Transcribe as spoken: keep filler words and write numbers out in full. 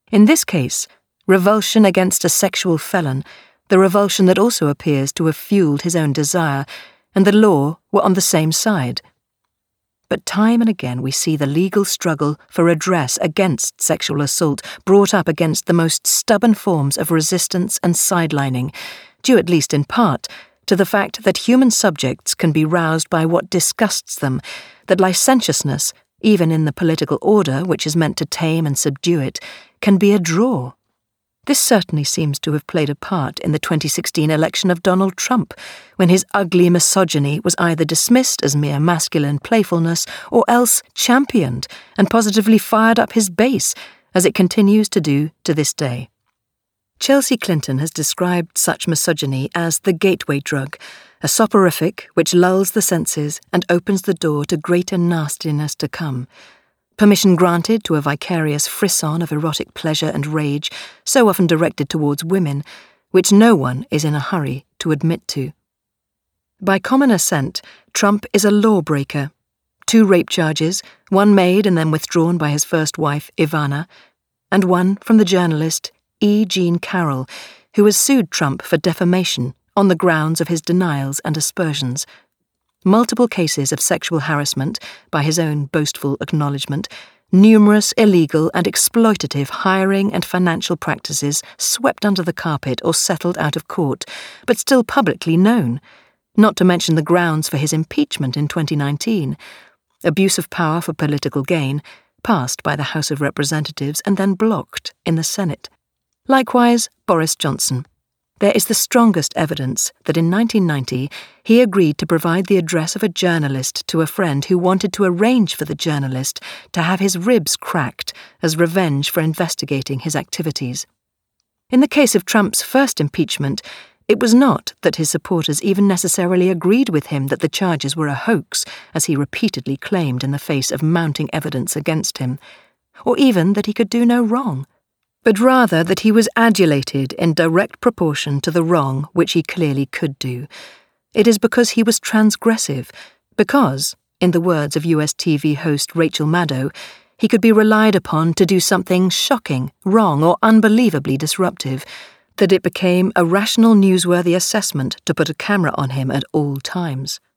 In this case, revulsion against a sexual felon, the revulsion that also appears to have fueled his own desire, and the law were on the same side. But time and again we see the legal struggle for redress against sexual assault brought up against the most stubborn forms of resistance and sidelining, due at least in part to the fact that human subjects can be roused by what disgusts them, that licentiousness, even in the political order which is meant to tame and subdue it, can be a draw. This certainly seems to have played a part in the twenty sixteen election of Donald Trump, when his ugly misogyny was either dismissed as mere masculine playfulness or else championed and positively fired up his base, as it continues to do to this day. Chelsea Clinton has described such misogyny as the gateway drug, a soporific which lulls the senses and opens the door to greater nastiness to come. Permission granted to a vicarious frisson of erotic pleasure and rage, so often directed towards women, which no one is in a hurry to admit to. By common assent, Trump is a lawbreaker. Two rape charges, one made and then withdrawn by his first wife, Ivana, and one from the journalist E. Jean Carroll, who has sued Trump for defamation on the grounds of his denials and aspersions. Multiple cases of sexual harassment, by his own boastful acknowledgement, numerous illegal and exploitative hiring and financial practices swept under the carpet or settled out of court, but still publicly known, not to mention the grounds for his impeachment in twenty nineteen, abuse of power for political gain, passed by the House of Representatives and then blocked in the Senate. Likewise, Boris Johnson. There is the strongest evidence that in nineteen ninety he agreed to provide the address of a journalist to a friend who wanted to arrange for the journalist to have his ribs cracked as revenge for investigating his activities. In the case of Trump's first impeachment, it was not that his supporters even necessarily agreed with him that the charges were a hoax, as he repeatedly claimed in the face of mounting evidence against him, or even that he could do no wrong, but rather that he was adulated in direct proportion to the wrong which he clearly could do. It is because he was transgressive, because, in the words of U S T V host Rachel Maddow, he could be relied upon to do something shocking, wrong, or unbelievably disruptive, that it became a rational newsworthy assessment to put a camera on him at all times.